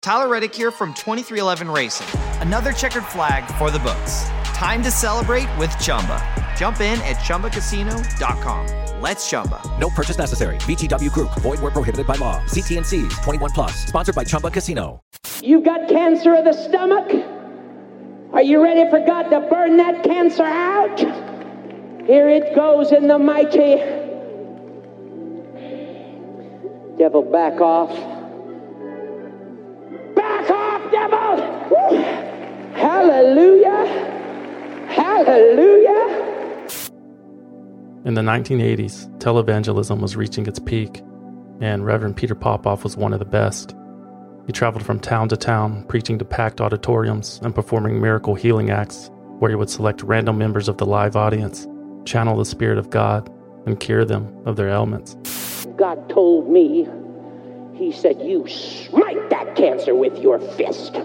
Tyler Reddick here from 2311 Racing. Another checkered flag for the books. Time to celebrate with Chumba. Jump in at ChumbaCasino.com. Let's Chumba. No purchase necessary. VGW Group. Void where prohibited by law. See T&Cs. 21 plus. Sponsored by Chumba Casino. You've got cancer of the stomach? Are you ready for God to burn that cancer out? Here it goes in the mighty. Devil, back off. Back off, devil! Woo. Hallelujah! Hallelujah! In the 1980s, televangelism was reaching its peak, and Reverend Peter Popoff was one of the best. He traveled from town to town, preaching to packed auditoriums and performing miracle healing acts, where he would select random members of the live audience, channel the Spirit of God, and cure them of their ailments. God told me, he said, you smite that cancer with your fist.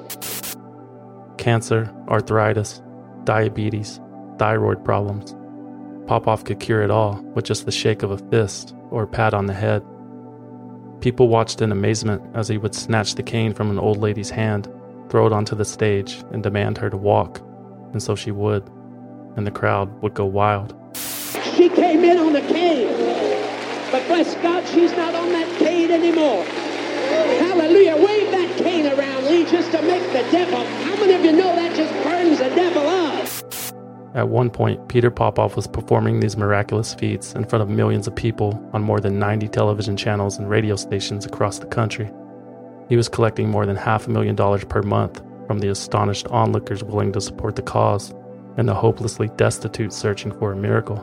Cancer, arthritis, diabetes, thyroid problems. Popoff could cure it all with just the shake of a fist or a pat on the head. People watched in amazement as he would snatch the cane from an old lady's hand, throw it onto the stage, and demand her to walk. And so she would, and the crowd would go wild. She came in on the cane, but bless God, she's not on that cane anymore. Hallelujah. Wave that cane around, Lee, just to make the devil. How many of you know that just burns the devil up? At one point, Peter Popoff was performing these miraculous feats in front of millions of people on more than 90 television channels and radio stations across the country. He was collecting more than $500,000 per month from the astonished onlookers willing to support the cause and the hopelessly destitute searching for a miracle.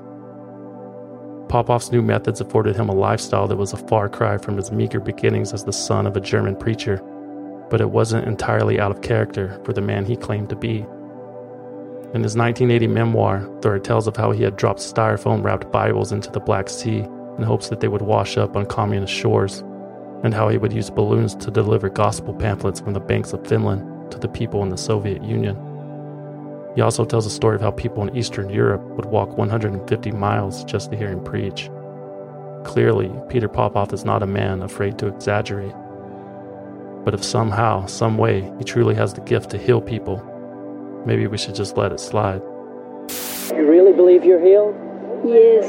Popoff's new methods afforded him a lifestyle that was a far cry from his meager beginnings as the son of a German preacher, but it wasn't entirely out of character for the man he claimed to be. In his 1980 memoir, there are tales of how he had dropped styrofoam-wrapped Bibles into the Black Sea in hopes that they would wash up on communist shores, and how he would use balloons to deliver gospel pamphlets from the banks of Finland to the people in the Soviet Union. He also tells a story of how people in Eastern Europe would walk 150 miles just to hear him preach. Clearly, Peter Popoff is not a man afraid to exaggerate. But if somehow, some way, he truly has the gift to heal people, maybe we should just let it slide. You really believe you're healed? Yes.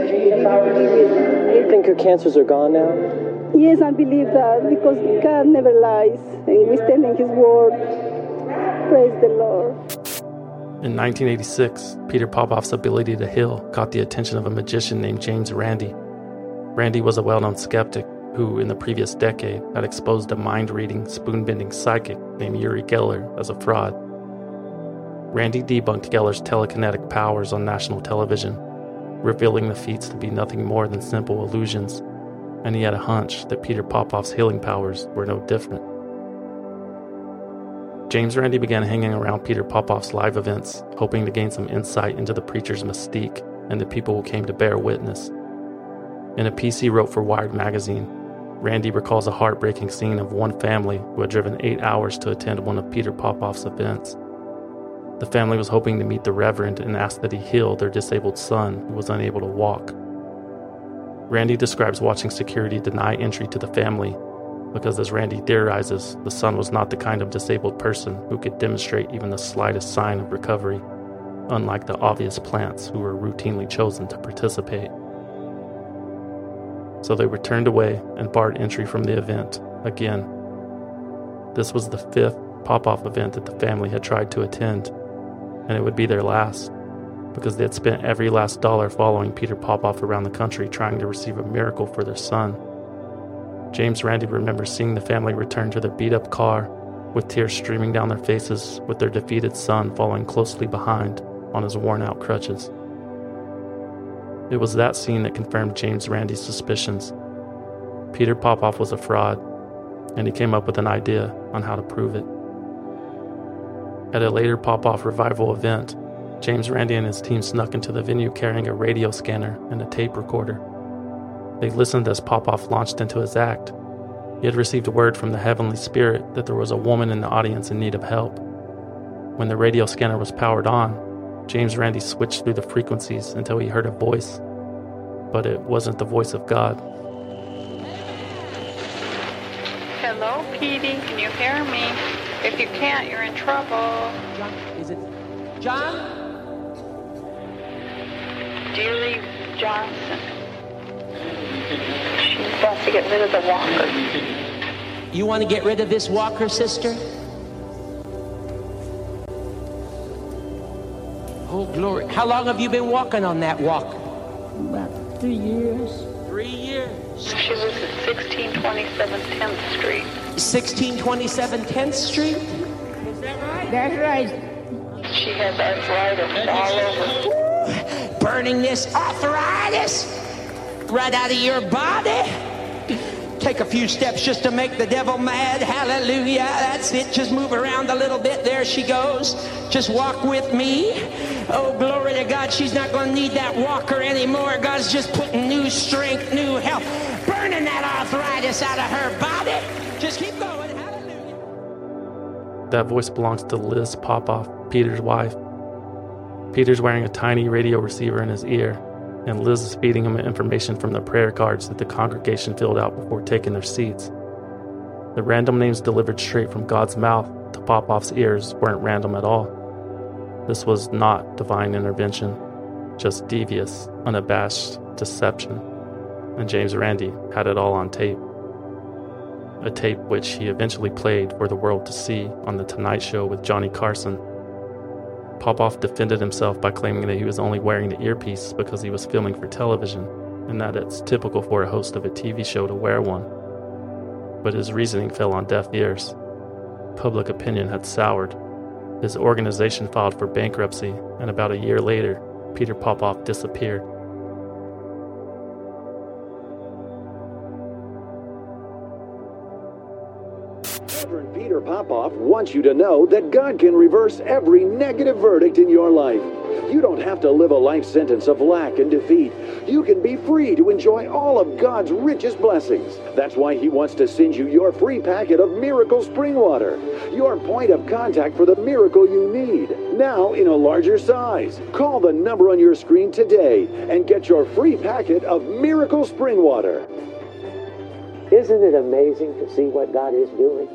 You think your cancers are gone now? Yes, I believe that because God never lies and we stand in His word. Praise the Lord. In 1986, Peter Popoff's ability to heal caught the attention of a magician named James Randi. Randi was a well-known skeptic who, in the previous decade, had exposed a mind-reading, spoon-bending psychic named Uri Geller as a fraud. Randi debunked Geller's telekinetic powers on national television, revealing the feats to be nothing more than simple illusions, and he had a hunch that Peter Popoff's healing powers were no different. James Randi began hanging around Peter Popoff's live events, hoping to gain some insight into the preacher's mystique and the people who came to bear witness. In a piece he wrote for Wired magazine, Randi recalls a heartbreaking scene of one family who had driven 8 hours to attend one of Peter Popoff's events. The family was hoping to meet the Reverend and ask that he heal their disabled son who was unable to walk. Randi describes watching security deny entry to the family because, as Randi theorizes, the son was not the kind of disabled person who could demonstrate even the slightest sign of recovery, unlike the obvious plants who were routinely chosen to participate. So they were turned away and barred entry from the event again. This was the 5th Popoff event that the family had tried to attend, and it would be their last, because they had spent every last dollar following Peter Popoff around the country trying to receive a miracle for their son. James Randi remembers seeing the family return to their beat-up car, with tears streaming down their faces, with their defeated son following closely behind on his worn-out crutches. It was that scene that confirmed James Randi's suspicions. Peter Popoff was a fraud, and he came up with an idea on how to prove it. At a later Popoff revival event, James Randi and his team snuck into the venue carrying a radio scanner and a tape recorder. They listened as Popoff launched into his act. He had received word from the Heavenly Spirit that there was a woman in the audience in need of help. When the radio scanner was powered on, James Randi switched through the frequencies until he heard a voice, but it wasn't the voice of God. Hello, Petey. Can you hear me? If you can't, you're in trouble. John, is it John? Dearie Johnson. She wants to get rid of the walker. You want to get rid of this walker, sister? Oh, glory. How long have you been walking on that walker? About 3 years. 3 years. She lives at 1627 10th Street. 1627 10th Street? Is that right? That's right. She has arthritis all over. Burning this arthritis right out of your body. Take a few steps just to make the devil mad. Hallelujah. That's it. Just move around a little bit. There she goes. Just walk with me. Oh, glory to God. She's not going to need that walker anymore. God's just putting new strength, new health, burning that arthritis out of her body. Just keep going. Hallelujah. That voice belongs to Liz Popoff, Peter's wife. Peter's wearing a tiny radio receiver in his ear, and Liz is feeding him information from the prayer cards that the congregation filled out before taking their seats. The random names delivered straight from God's mouth to Popoff's ears weren't random at all. This was not divine intervention, just devious, unabashed deception. And James Randi had it all on tape. A tape which he eventually played for the world to see on The Tonight Show with Johnny Carson. Popoff defended himself by claiming that he was only wearing the earpiece because he was filming for television, and that it's typical for a host of a TV show to wear one. But his reasoning fell on deaf ears. Public opinion had soured. His organization filed for bankruptcy, and about a year later, Peter Popoff disappeared. Reverend Peter Popoff wants you to know that God can reverse every negative verdict in your life. You don't have to live a life sentence of lack and defeat. You can be free to enjoy all of God's richest blessings. That's why he wants to send you your free packet of Miracle Spring Water, your point of contact for the miracle you need, now in a larger size. Call the number on your screen today and get your free packet of Miracle Spring Water. Isn't it amazing to see what God is doing?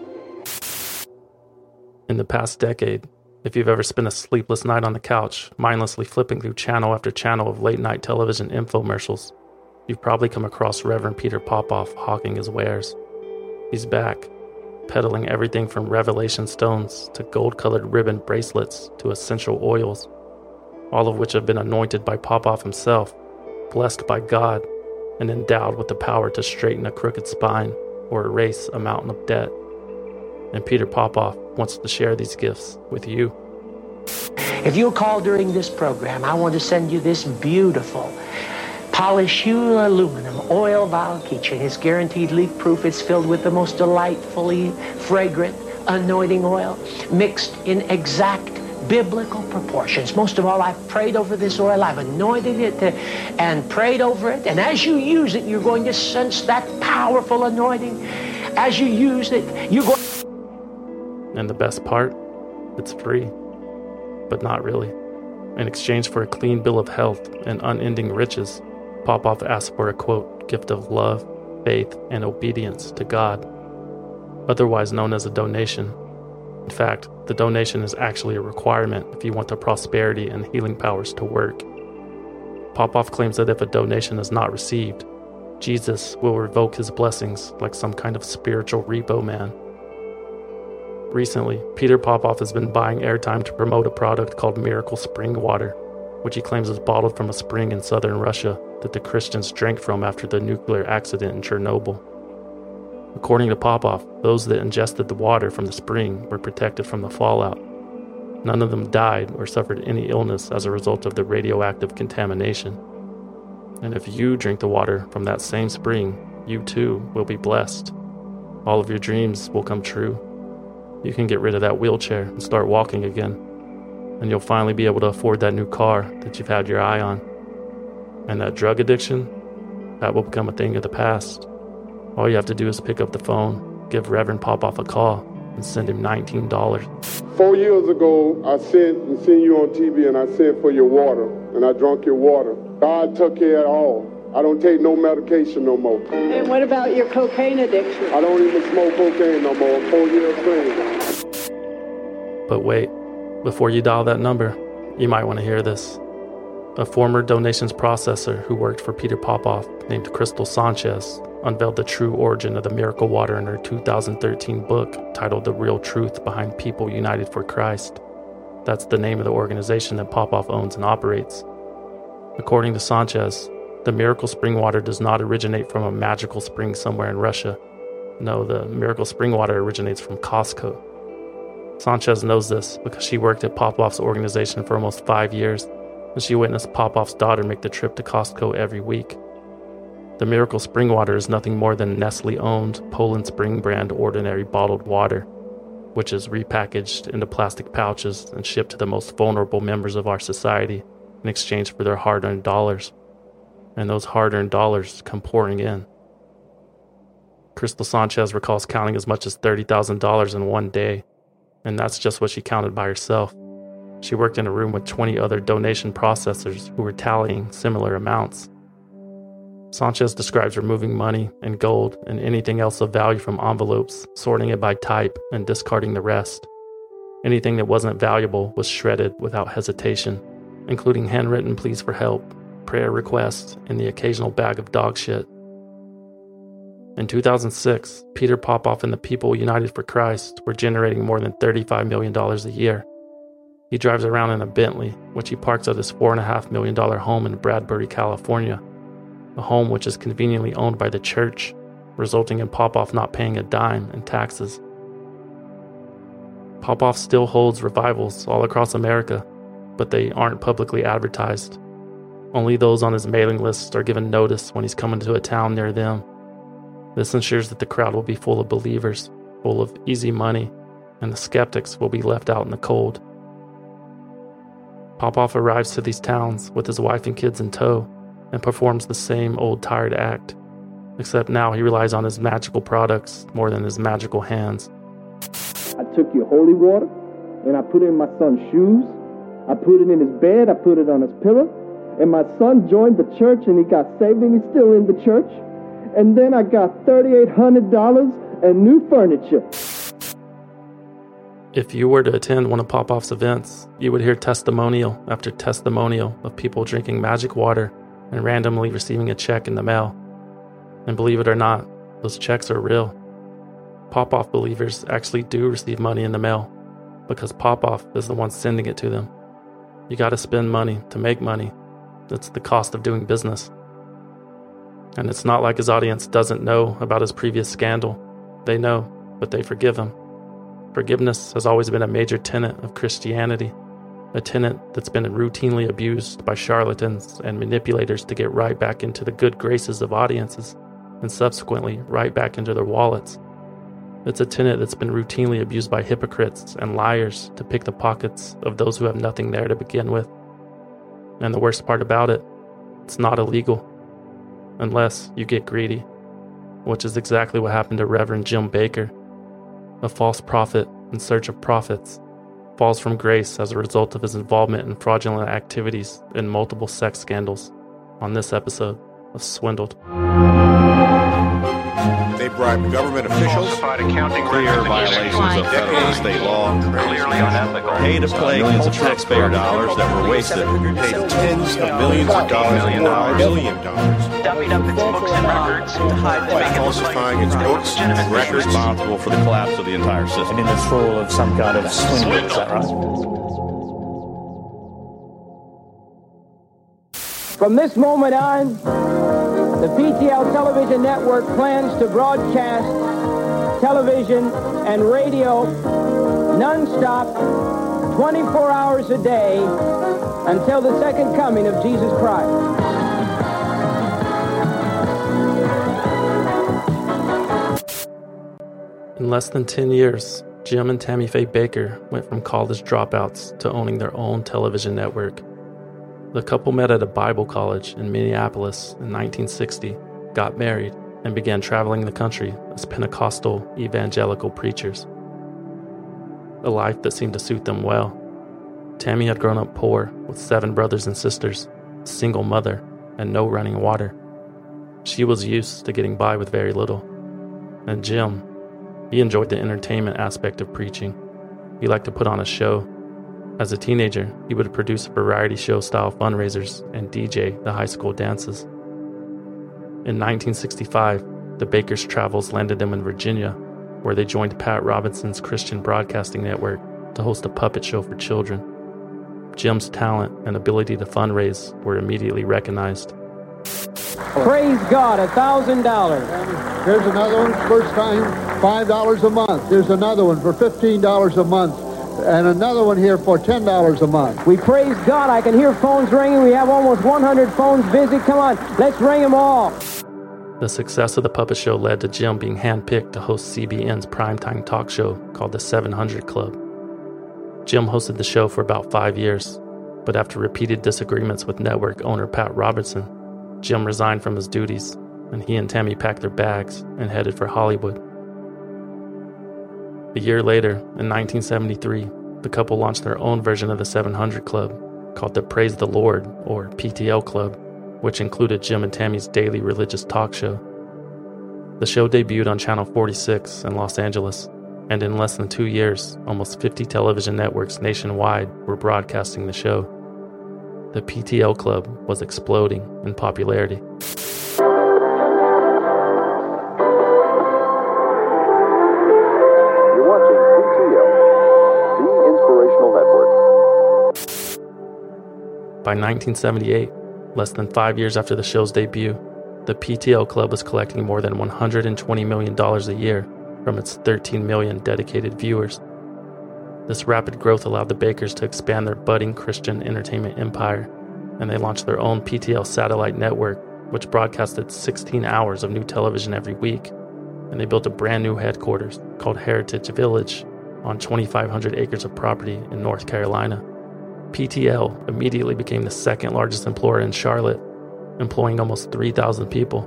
In the past decade, if you've ever spent a sleepless night on the couch, mindlessly flipping through channel after channel of late-night television infomercials, you've probably come across Reverend Peter Popoff hawking his wares. He's back, peddling everything from revelation stones to gold-colored ribbon bracelets to essential oils, all of which have been anointed by Popoff himself, blessed by God, and endowed with the power to straighten a crooked spine or erase a mountain of debt. And Peter Popoff wants to share these gifts with you. If you'll call during this program, I want to send you this beautiful Polishula aluminum oil vial keychain. It's guaranteed leak-proof. It's filled with the most delightfully fragrant anointing oil, mixed in exact biblical proportions. Most of all, I've prayed over this oil. I've anointed it and prayed over it. And as you use it, you're going to sense that powerful anointing. As you use it, you're going... And the best part? It's free. But not really. In exchange for a clean bill of health and unending riches, Popoff asked for a, quote, gift of love, faith, and obedience to God, otherwise known as a donation. In fact, the donation is actually a requirement if you want the prosperity and healing powers to work. Popoff claims that if a donation is not received, Jesus will revoke his blessings like some kind of spiritual repo man. Recently, Peter Popoff has been buying airtime to promote a product called Miracle Spring Water, which he claims is bottled from a spring in southern Russia that the Christians drank from after the nuclear accident in Chernobyl. According to Popoff, those that ingested the water from the spring were protected from the fallout. None of them died or suffered any illness as a result of the radioactive contamination. And if you drink the water from that same spring, you too will be blessed. All of your dreams will come true. You can get rid of that wheelchair and start walking again. And you'll finally be able to afford that new car that you've had your eye on. And that drug addiction, that will become a thing of the past. All you have to do is pick up the phone, give Reverend Popoff a call, and send him $19. 4 years ago, I seen you on TV, and I sent for your water, and I drank your water. God took care of it all. I don't take no medication no more. And what about your cocaine addiction? I don't even smoke cocaine no more. I'm 4 years clean. But wait, before you dial that number, you might want to hear this. A former donations processor who worked for Peter Popoff, named Crystal Sanchez, unveiled the true origin of the miracle water in her 2013 book titled The Real Truth Behind People United for Christ. That's the name of the organization that Popoff owns and operates. According to Sanchez, the miracle spring water does not originate from a magical spring somewhere in Russia. No, the miracle spring water originates from Costco. Sanchez knows this because she worked at Popoff's organization for almost 5 years, and she witnessed Popoff's daughter make the trip to Costco every week. The miracle spring water is nothing more than Nestle-owned Poland Spring brand ordinary bottled water, which is repackaged into plastic pouches and shipped to the most vulnerable members of our society in exchange for their hard-earned dollars. And those hard-earned dollars come pouring in. Crystal Sanchez recalls counting as much as $30,000 in one day, and that's just what she counted by herself. She worked in a room with 20 other donation processors who were tallying similar amounts. Sanchez describes removing money and gold and anything else of value from envelopes, sorting it by type, and discarding the rest. Anything that wasn't valuable was shredded without hesitation, including handwritten pleas for help, prayer requests, and the occasional bag of dog shit. In 2006, Peter Popoff and the People United for Christ were generating more than $35 million a year. He drives around in a Bentley, which he parks at his $4.5 million home in Bradbury, California, a home which is conveniently owned by the church, resulting in Popoff not paying a dime in taxes. Popoff still holds revivals all across America, but they aren't publicly advertised. Only those on his mailing list are given notice when he's coming to a town near them. This ensures that the crowd will be full of believers, full of easy money, and the skeptics will be left out in the cold. Popoff arrives to these towns with his wife and kids in tow and performs the same old tired act, except now he relies on his magical products more than his magical hands. I took your holy water and I put it in my son's shoes. I put it in his bed, I put it on his pillow, and my son joined the church and he got saved and he's still in the church. And then I got $3,800 and new furniture. If you were to attend one of Popoff's events, you would hear testimonial after testimonial of people drinking magic water and randomly receiving a check in the mail. And believe it or not, those checks are real. Popoff believers actually do receive money in the mail because Popoff is the one sending it to them. You gotta spend money to make money. That's the cost of doing business. And it's not like his audience doesn't know about his previous scandal. They know, but they forgive him. Forgiveness has always been a major tenet of Christianity, a tenet that's been routinely abused by charlatans and manipulators to get right back into the good graces of audiences, and subsequently right back into their wallets. It's a tenet that's been routinely abused by hypocrites and liars to pick the pockets of those who have nothing there to begin with. And the worst part about it, it's not illegal, unless you get greedy, which is exactly what happened to Reverend Jim Bakker. A false prophet in search of profits falls from grace as a result of his involvement in fraudulent activities and multiple sex scandals on this episode of Swindled. They bribed government officials, clear violations of federal and state law, clearly unethical, pay to play millions of taxpayer dollars that were wasted, paid tens of millions of dollars, $1 billion, dummied up its books and records to hide by falsifying its books and records, responsible for the collapse of the entire system. And in this role of some kind of swindle, is that right? From this moment on, the PTL Television Network plans to broadcast television and radio non-stop, 24 hours a day until the second coming of Jesus Christ. In less than 10 years, Jim and Tammy Faye Bakker went from college dropouts to owning their own television network. The couple met at a Bible college in Minneapolis in 1960, got married, and began traveling the country as Pentecostal evangelical preachers. A life that seemed to suit them well. Tammy had grown up poor with 7 brothers and sisters, a single mother, and no running water. She was used to getting by with very little. And Jim, he enjoyed the entertainment aspect of preaching. He liked to put on a show. As a teenager, he would produce variety show style fundraisers and DJ the high school dances. In 1965, the Bakers' travels landed them in Virginia, where they joined Pat Robinson's Christian Broadcasting Network to host a puppet show for children. Jim's talent and ability to fundraise were immediately recognized. Praise God, $1,000. There's another one, first time, $5 a month. There's another one for $15 a month. And another one here for $10 a month. We praise God. I can hear phones ringing. We have almost 100 phones busy. Come on, let's ring them all. The success of the puppet show led to Jim being handpicked to host CBN's primetime talk show called the 700 Club. Jim hosted the show for about 5 years, but after repeated disagreements with network owner Pat Robertson, Jim resigned from his duties, and he and Tammy packed their bags and headed for Hollywood. A year later, in 1973, the couple launched their own version of the 700 Club, called the Praise the Lord, or PTL Club, which included Jim and Tammy's daily religious talk show. The show debuted on Channel 46 in Los Angeles, and in less than 2 years, almost 50 television networks nationwide were broadcasting the show. The PTL Club was exploding in popularity. By 1978, less than 5 years after the show's debut, the PTL Club was collecting more than $120 million a year from its 13 million dedicated viewers. This rapid growth allowed the Bakers to expand their budding Christian entertainment empire, and they launched their own PTL satellite network, which broadcasted 16 hours of new television every week, and they built a brand new headquarters called Heritage Village on 2,500 acres of property in North Carolina. PTL immediately became the second largest employer in Charlotte, employing almost 3,000 people.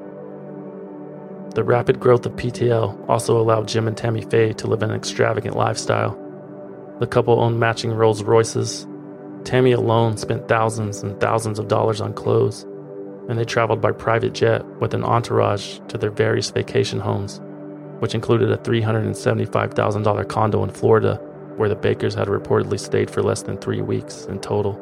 The rapid growth of PTL also allowed Jim and Tammy Faye to live an extravagant lifestyle. The couple owned matching Rolls Royces. Tammy alone spent thousands and thousands of dollars on clothes, and they traveled by private jet with an entourage to their various vacation homes, which included a $375,000 condo in Florida, where the Bakers had reportedly stayed for less than 3 weeks in total.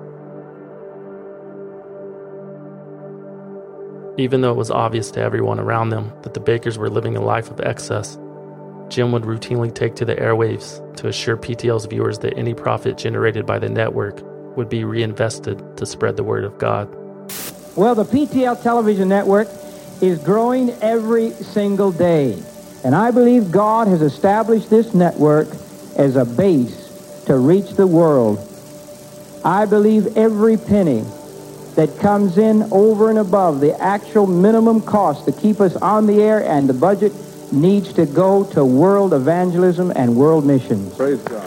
Even though it was obvious to everyone around them that the Bakers were living a life of excess, Jim would routinely take to the airwaves to assure PTL's viewers that any profit generated by the network would be reinvested to spread the word of God. Well, the PTL television network is growing every single day, and I believe God has established this network as a base to reach the world. I believe every penny that comes in over and above the actual minimum cost to keep us on the air and the budget needs to go to world evangelism and world missions. Praise God.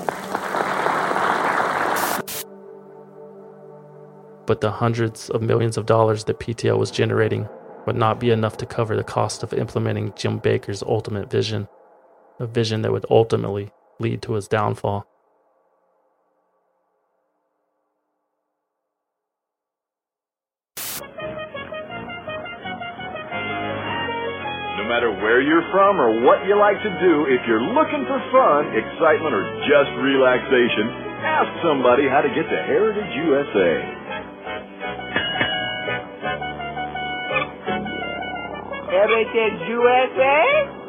But the hundreds of millions of dollars that PTL was generating would not be enough to cover the cost of implementing Jim Bakker's ultimate vision, a vision that would ultimately lead to his downfall. No matter where you're from or what you like to do, if you're looking for fun, excitement, or just relaxation, ask somebody how to get to Heritage USA. Heritage USA?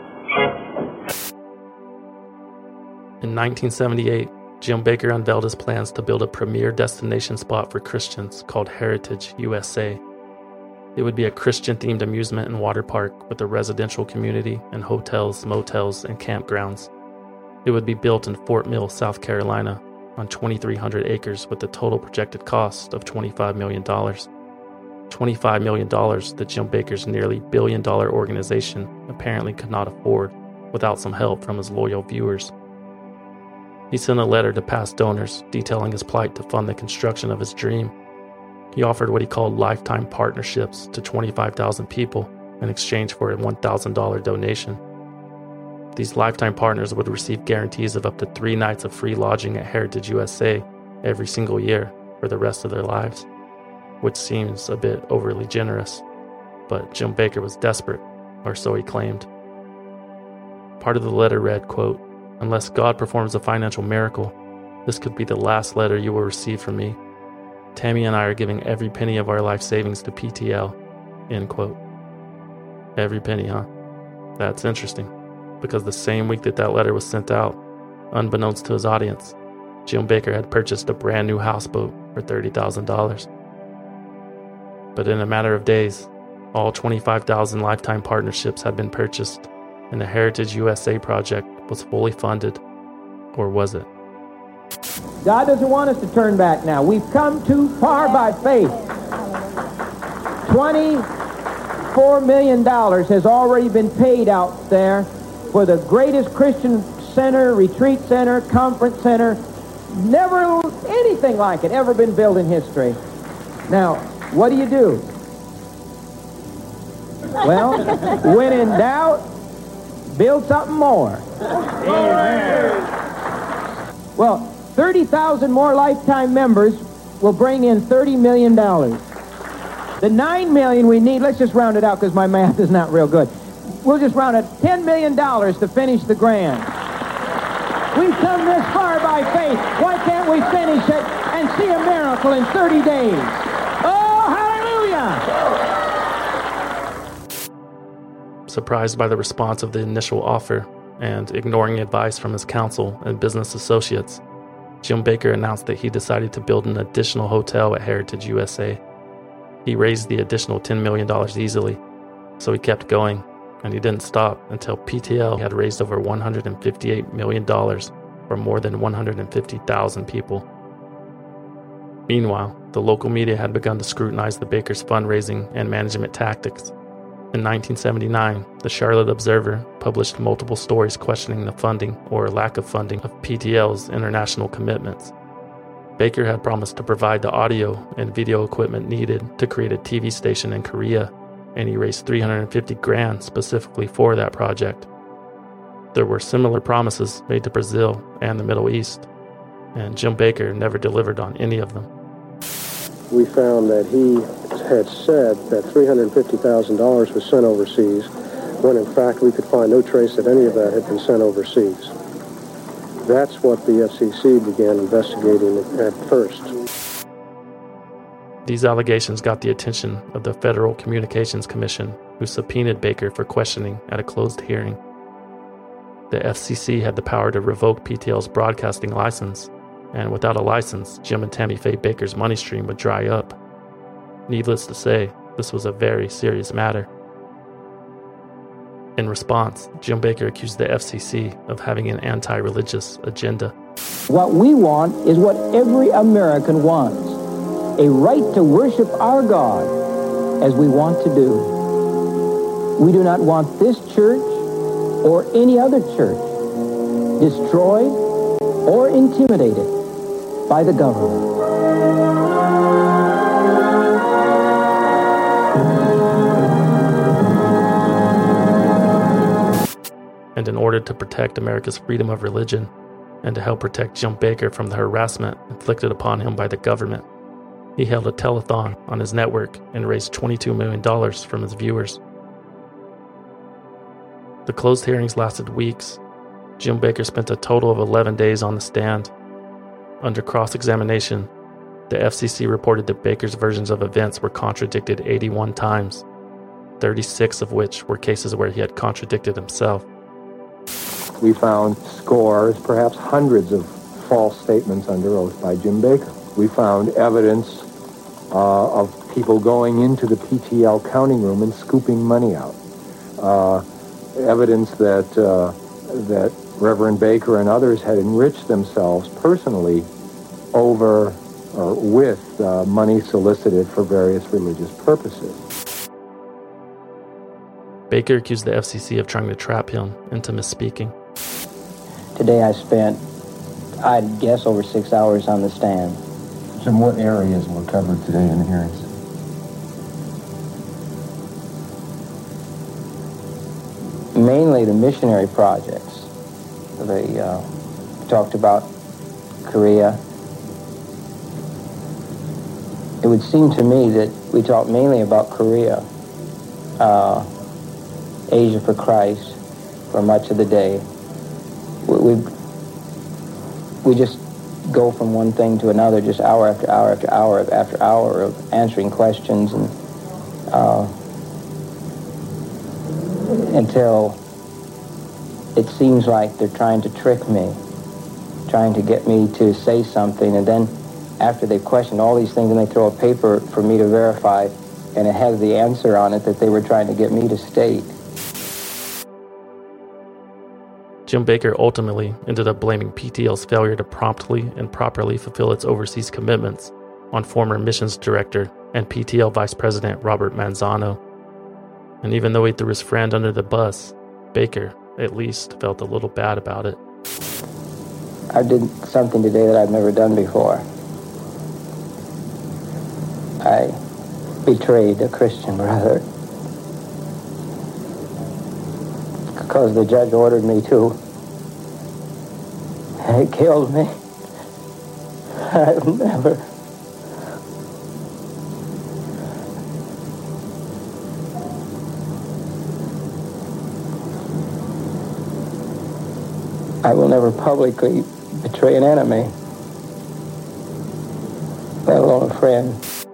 In 1978, Jim Bakker unveiled his plans to build a premier destination spot for Christians called Heritage USA. It would be a Christian-themed amusement and water park with a residential community and hotels, motels, and campgrounds. It would be built in Fort Mill, South Carolina, on 2,300 acres with a total projected cost of $25 million. $25 million that Jim Bakker's nearly billion-dollar organization apparently could not afford without some help from his loyal viewers. He sent a letter to past donors detailing his plight to fund the construction of his dream. He offered what he called lifetime partnerships to 25,000 people in exchange for a $1,000 donation. These lifetime partners would receive guarantees of up to 3 nights of free lodging at Heritage USA every single year for the rest of their lives, which seems a bit overly generous. but Jim Bakker was desperate, or so he claimed. Part of the letter read, quote, "Unless God performs a financial miracle, this could be the last letter you will receive from me. Tammy and I are giving every penny of our life savings to PTL," end quote. Every penny, huh? That's interesting, because the same week that letter was sent out, unbeknownst to his audience, Jim Bakker had purchased a brand new houseboat for $30,000. But in a matter of days, all 25,000 lifetime partnerships had been purchased, and the Heritage USA project was fully funded. Or was it? God doesn't want us to turn back now. We've come too far by faith. $24 million has already been paid out there for the greatest Christian center, retreat center, conference center. Never anything like it ever been built in history. Now, what do? Well, when in doubt, build something more. Well, 30,000 more lifetime members will bring in $30 million. The $9 million we need, let's just round it out because my math is not real good. We'll just round it $10 million to finish the grand. We've come this far by faith. Why can't we finish it and see a miracle in 30 days? Oh, hallelujah! Surprised by the response of the initial offer and ignoring advice from his counsel and business associates, Jim Bakker announced that he decided to build an additional hotel at Heritage USA. He raised the additional $10 million easily, so he kept going, and he didn't stop until PTL had raised over $158 million for more than 150,000 people. Meanwhile, the local media had begun to scrutinize the Bakkers' fundraising and management tactics. In 1979, the Charlotte Observer published multiple stories questioning the funding or lack of funding of PTL's international commitments. Bakker had promised to provide the audio and video equipment needed to create a TV station in Korea, and he raised $350,000 specifically for that project. There were similar promises made to Brazil and the Middle East, and Jim Bakker never delivered on any of them. We found that he had said that $350,000 was sent overseas, when in fact we could find no trace that any of that had been sent overseas. That's what the FCC began investigating at first. These allegations got the attention of the Federal Communications Commission, who subpoenaed Bakker for questioning at a closed hearing. The FCC had the power to revoke PTL's broadcasting license, and without a license, Jim and Tammy Faye Bakker's money stream would dry up. Needless to say, this was a very serious matter. In response, Jim Bakker accused the FCC of having an anti-religious agenda. What we want is what every American wants, a right to worship our God as we want to do. We do not want this church or any other church destroyed or intimidated by the government. And in order to protect America's freedom of religion and to help protect Jim Bakker from the harassment inflicted upon him by the government, he held a telethon on his network and raised $22 million from his viewers. The closed hearings lasted weeks. Jim Bakker spent a total of 11 days on the stand. Under cross-examination, the FCC reported that Bakker's versions of events were contradicted 81 times, 36 of which were cases where he had contradicted himself. We found scores, perhaps hundreds of false statements under oath by Jim Bakker. We found evidence of people going into the PTL counting room and scooping money out. Evidence that Reverend Bakker and others had enriched themselves personally over or with money solicited for various religious purposes. Bakker accused the FCC of trying to trap him into misspeaking. Today I spent, I'd guess, over 6 hours on the stand. Jim, what areas were covered today in the hearings? Mainly the missionary projects. They talked about Korea. It would seem to me that we talked mainly about Korea. Asia for Christ for much of the day. We just go from one thing to another, just hour after hour after hour after hour of answering questions, and until it seems like they're trying to trick me, trying to get me to say something, and then after they've questioned all these things and they throw a paper for me to verify, and it has the answer on it that they were trying to get me to state. Jim Bakker ultimately ended up blaming PTL's failure to promptly and properly fulfill its overseas commitments on former missions director and PTL vice president Robert Manzano. And even though he threw his friend under the bus, Bakker at least felt a little bad about it. I did something today that I've never done before. I betrayed a Christian brother because the judge ordered me to. And it killed me. I've never... I will never publicly betray an enemy, let alone a friend.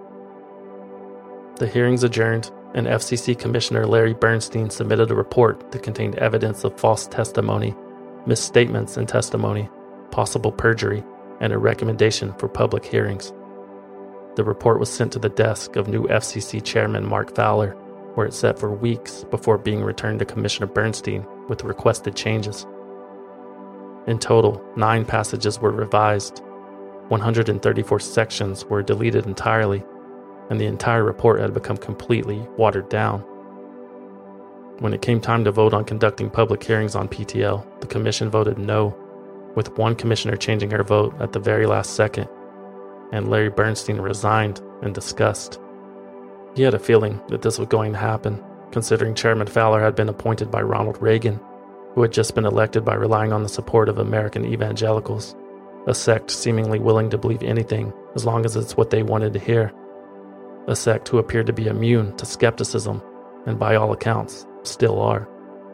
The hearings adjourned, and FCC Commissioner Larry Bernstein submitted a report that contained evidence of false testimony, misstatements in testimony, possible perjury, and a recommendation for public hearings. The report was sent to the desk of new FCC Chairman Mark Fowler, where it sat for weeks before being returned to Commissioner Bernstein with requested changes. In total, 9 passages were revised, 134 sections were deleted entirely, and the entire report had become completely watered down. When it came time to vote on conducting public hearings on PTL, the commission voted no, with one commissioner changing her vote at the very last second, and Larry Bernstein resigned in disgust. He had a feeling that this was going to happen, considering Chairman Fowler had been appointed by Ronald Reagan, who had just been elected by relying on the support of American evangelicals, a sect seemingly willing to believe anything as long as it's what they wanted to hear. A sect who appeared to be immune to skepticism, and by all accounts, still are.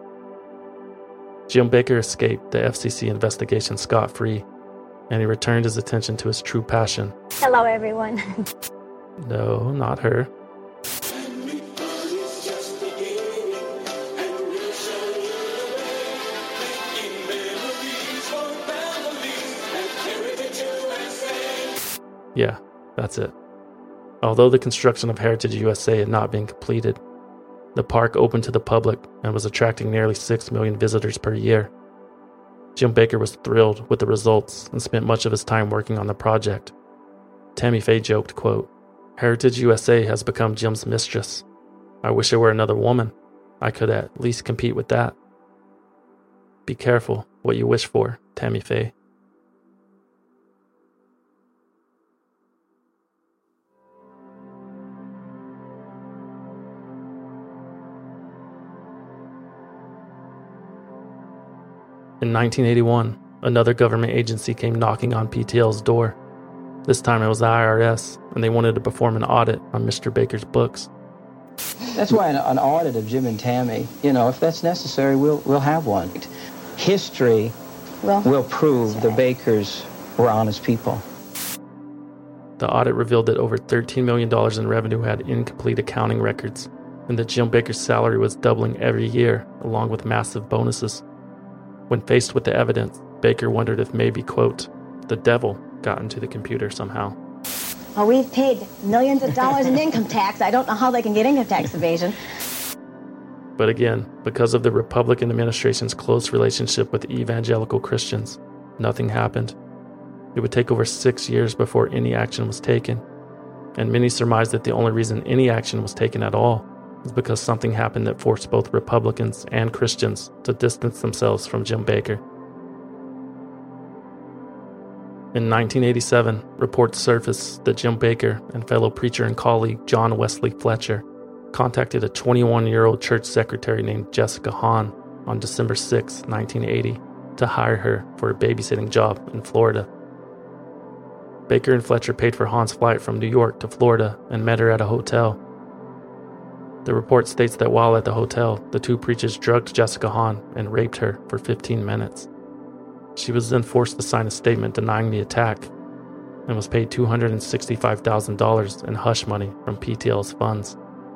Jim Bakker escaped the FCC investigation scot-free, and he returned his attention to his true passion. Hello, everyone. No, not her. Yeah, that's it. Although the construction of Heritage USA had not been completed, the park opened to the public and was attracting nearly 6 million visitors per year. Jim Bakker was thrilled with the results and spent much of his time working on the project. Tammy Faye joked, quote, "Heritage USA has become Jim's mistress. I wish there were another woman. I could at least compete with that." Be careful what you wish for, Tammy Faye. In 1981, another government agency came knocking on PTL's door. This time it was the IRS, and they wanted to perform an audit on Mr. Bakker's books. That's why an audit of Jim and Tammy, if that's necessary, we'll have one. History will prove the Bakkers were honest people. The audit revealed that over $13 million in revenue had incomplete accounting records, and that Jim Bakker's salary was doubling every year, along with massive bonuses. When faced with the evidence, Bakker wondered if maybe, quote, the devil got into the computer somehow. Well, we've paid millions of dollars in income tax. I don't know how they can get income tax evasion. But again, because of the Republican administration's close relationship with evangelical Christians, nothing happened. It would take over 6 years before any action was taken, and many surmised that the only reason any action was taken at all is because something happened that forced both Republicans and Christians to distance themselves from Jim Bakker. In 1987, reports surfaced that Jim Bakker and fellow preacher and colleague John Wesley Fletcher contacted a 21-year-old church secretary named Jessica Hahn on December 6, 1980, to hire her for a babysitting job in Florida. Bakker and Fletcher paid for Hahn's flight from New York to Florida and met her at a hotel. The report states that while at the hotel, the two preachers drugged Jessica Hahn and raped her for 15 minutes. She was then forced to sign a statement denying the attack and was paid $265,000 in hush money from PTL's funds.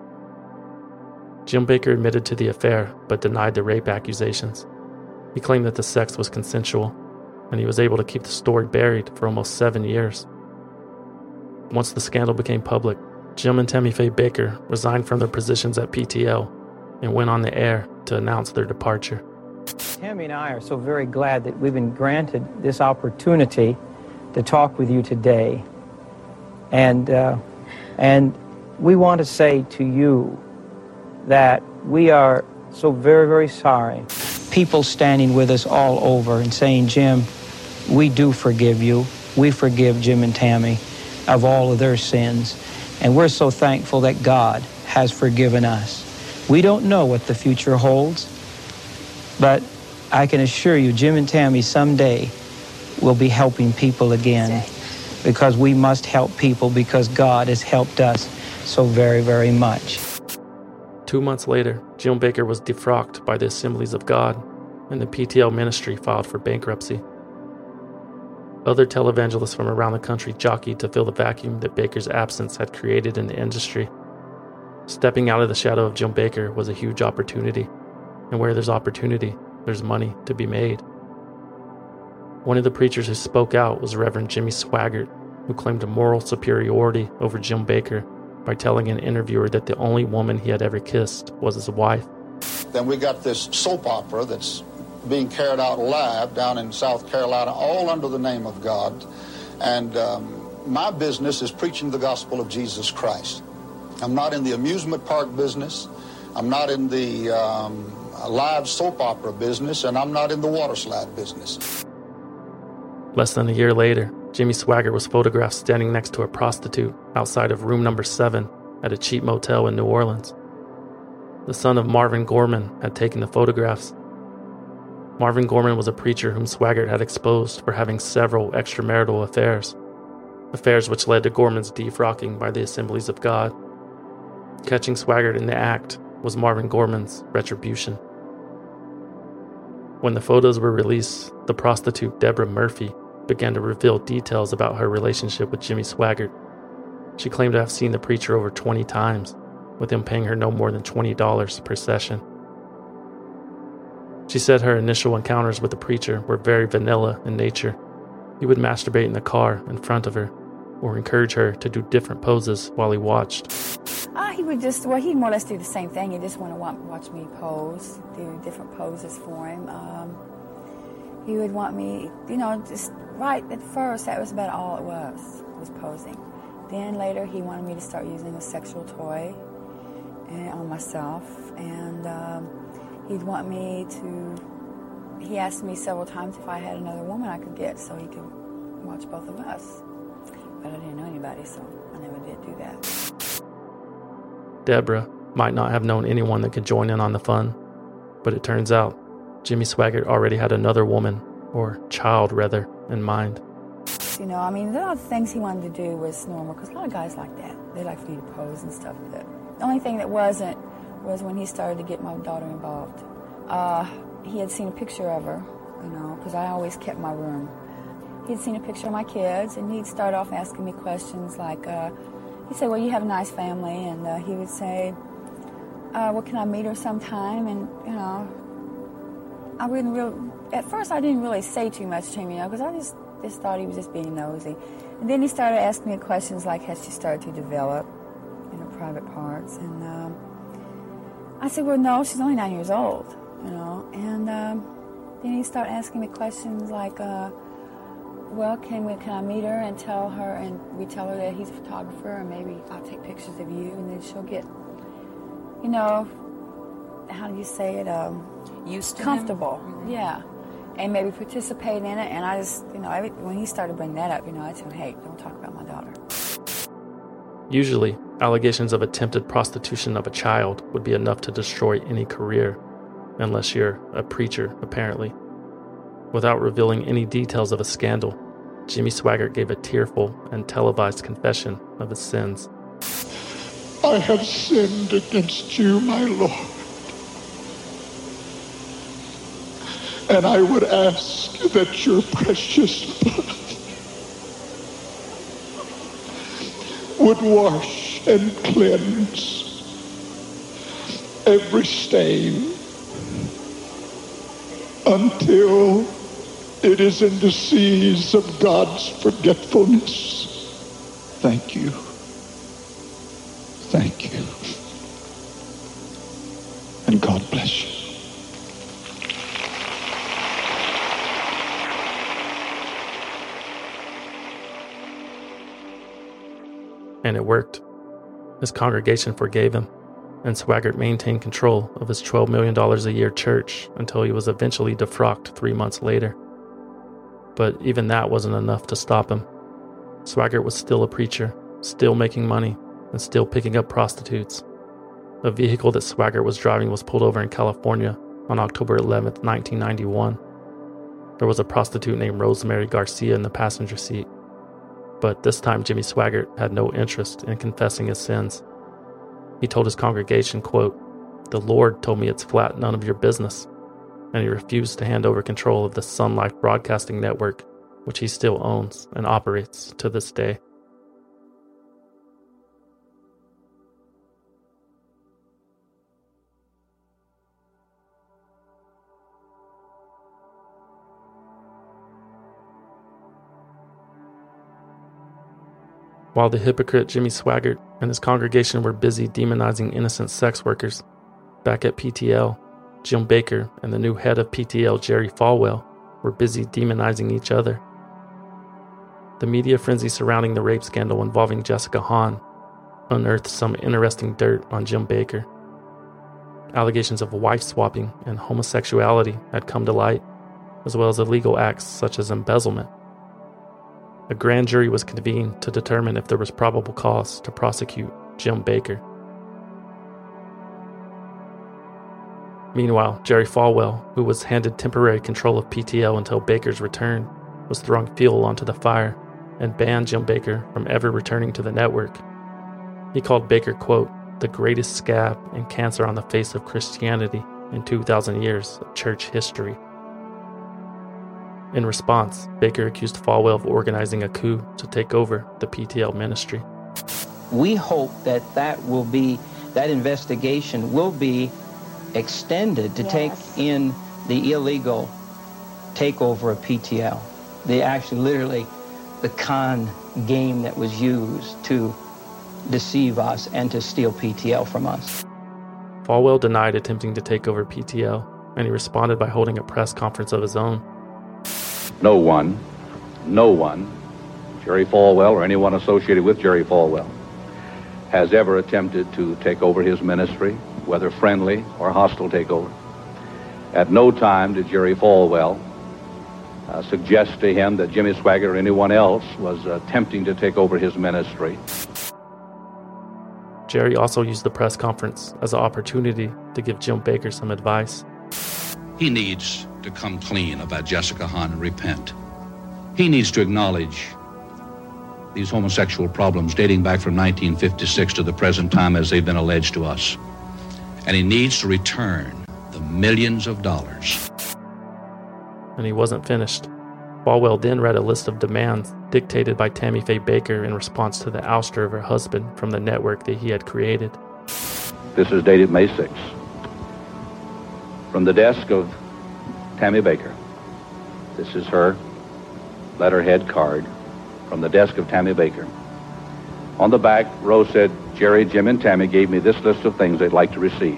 Jim Bakker admitted to the affair but denied the rape accusations. He claimed that the sex was consensual, and he was able to keep the story buried for almost 7 years. Once the scandal became public, Jim and Tammy Faye Bakker resigned from their positions at PTL and went on the air to announce their departure. Tammy and I are so very glad that we've been granted this opportunity to talk with you today. And we want to say to you that we are so very, very sorry. People standing with us all over and saying, Jim, we do forgive you. We forgive Jim and Tammy of all of their sins. And we're so thankful that God has forgiven us. We don't know what the future holds, but I can assure you, Jim and Tammy someday will be helping people again, because we must help people because God has helped us so very, very much. 2 months later, Jim Bakker was defrocked by the Assemblies of God, and the PTL ministry filed for bankruptcy. Other televangelists from around the country jockeyed to fill the vacuum that Bakker's absence had created in the industry. Stepping out of the shadow of Jim Bakker was a huge opportunity, and where there's opportunity, there's money to be made. One of the preachers who spoke out was Reverend Jimmy Swaggart, who claimed a moral superiority over Jim Bakker by telling an interviewer that the only woman he had ever kissed was his wife. Then we got this soap opera that's being carried out live down in South Carolina, all under the name of God. And my business is preaching the gospel of Jesus Christ. I'm not in the amusement park business. I'm not in the live soap opera business, and I'm not in the water slide business. Less than a year later, Jimmy Swaggart was photographed standing next to a prostitute outside of room number 7 at a cheap motel in New Orleans. The son of Marvin Gorman had taken the photographs. Marvin Gorman was a preacher whom Swaggart had exposed for having several extramarital affairs which led to Gorman's defrocking by the Assemblies of God. Catching Swaggart in the act was Marvin Gorman's retribution. When the photos were released, the prostitute Deborah Murphy began to reveal details about her relationship with Jimmy Swaggart. She claimed to have seen the preacher over 20 times, with him paying her no more than $20 per session. She said her initial encounters with the preacher were very vanilla in nature. He would masturbate in the car in front of her, or encourage her to do different poses while he watched. He'd more or less do the same thing. He just want to watch me pose, do different poses for him. He would want me, just right at first, that was about all it was posing. Then later he wanted me to start using a sexual toy on myself, and he'd want me to, he asked me several times if I had another woman I could get so he could watch both of us. But I didn't know anybody, so I never did do that. Deborah might not have known anyone that could join in on the fun, but it turns out Jimmy Swaggart already had another woman, or child rather, in mind. A lot of things he wanted to do was normal, because a lot of guys like that. They like for you to pose and stuff. But the only thing that wasn't was when he started to get my daughter involved. He had seen a picture of her, because I always kept my room. He'd seen a picture of my kids, and he'd start off asking me questions like, he'd say, well, you have a nice family, and he would say, well, can I meet her sometime? And, at first I didn't really say too much to him, because I just thought he was just being nosy. And then he started asking me questions like, has she started to develop in her private parts? And I said, well, no, she's only 9 years old, And then he started asking me questions like, well, can I meet her and tell her, and we tell her that he's a photographer, and maybe I'll take pictures of you, and then she'll get, how do you say it? Used to comfortable, him? Yeah, and maybe participate in it. And I just, when he started bringing that up, I told him, hey, don't talk about my daughter. Usually, allegations of attempted prostitution of a child would be enough to destroy any career, unless you're a preacher, apparently. Without revealing any details of a scandal, Jimmy Swaggart gave a tearful and televised confession of his sins. I have sinned against you, my Lord. And I would ask that your precious blood would wash and cleanse every stain until it is in the seas of God's forgetfulness. Thank you. Thank you. And God bless you. And it worked. His congregation forgave him, and Swaggart maintained control of his $12 million a year church until he was eventually defrocked 3 months later. But even that wasn't enough to stop him. Swaggart was still a preacher, still making money, and still picking up prostitutes. A vehicle that Swaggart was driving was pulled over in California on October 11th, 1991. There was a prostitute named Rosemary Garcia in the passenger seat. But this time Jimmy Swaggart had no interest in confessing his sins. He told his congregation, quote, "The Lord told me it's flat none of your business," and he refused to hand over control of the Sun Life Broadcasting Network, which he still owns and operates to this day. While the hypocrite Jimmy Swaggart and his congregation were busy demonizing innocent sex workers, back at PTL, Jim Bakker and the new head of PTL, Jerry Falwell, were busy demonizing each other. The media frenzy surrounding the rape scandal involving Jessica Hahn unearthed some interesting dirt on Jim Bakker. Allegations of wife swapping and homosexuality had come to light, as well as illegal acts such as embezzlement. A grand jury was convened to determine if there was probable cause to prosecute Jim Bakker. Meanwhile, Jerry Falwell, who was handed temporary control of PTL until Bakker's return, was throwing fuel onto the fire and banned Jim Bakker from ever returning to the network. He called Bakker, quote, "the greatest scab and cancer on the face of Christianity in 2,000 years of church history." In response, Bakker accused Falwell of organizing a coup to take over the PTL ministry. We hope that that investigation will be extended to take in the illegal takeover of PTL. Literally, the con game that was used to deceive us and to steal PTL from us. Falwell denied attempting to take over PTL, and he responded by holding a press conference of his own. No one, Jerry Falwell or anyone associated with Jerry Falwell, has ever attempted to take over his ministry, whether friendly or hostile takeover. At no time did Jerry Falwell suggest to him that Jimmy Swaggart or anyone else was attempting to take over his ministry. Jerry also used the press conference as an opportunity to give Jim Bakker some advice. He needs to come clean about Jessica Hahn and repent. He needs to acknowledge these homosexual problems dating back from 1956 to the present time as they've been alleged to us. And he needs to return the millions of dollars. And he wasn't finished. Falwell then read a list of demands dictated by Tammy Faye Bakker in response to the ouster of her husband from the network that he had created. This is dated May 6th. From the desk of Tammy Bakker. This is her letterhead card from the desk of Tammy Bakker. On the back, Rose said, "Jerry, Jim, and Tammy gave me this list of things they'd like to receive.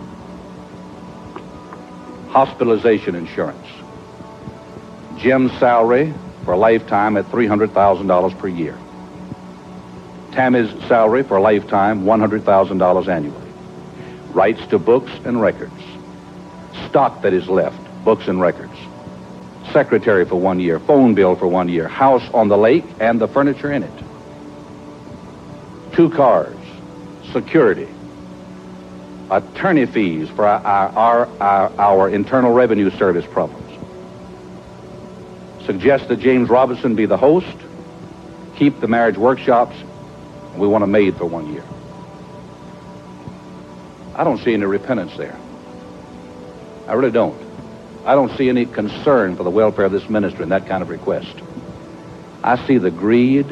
Hospitalization insurance. Jim's salary for a lifetime at $300,000 per year. Tammy's salary for a lifetime, $100,000 annually. Rights to books and records. Stock that is left, books and records. Secretary for 1 year, phone bill for 1 year, house on the lake and the furniture in it. 2 cars, security, attorney fees for our Internal Revenue Service problems. Suggest that James Robinson be the host, keep the marriage workshops, and we want a maid for 1 year. I don't see any repentance there. I really don't. I don't see any concern for the welfare of this ministry in that kind of request. I see the greed.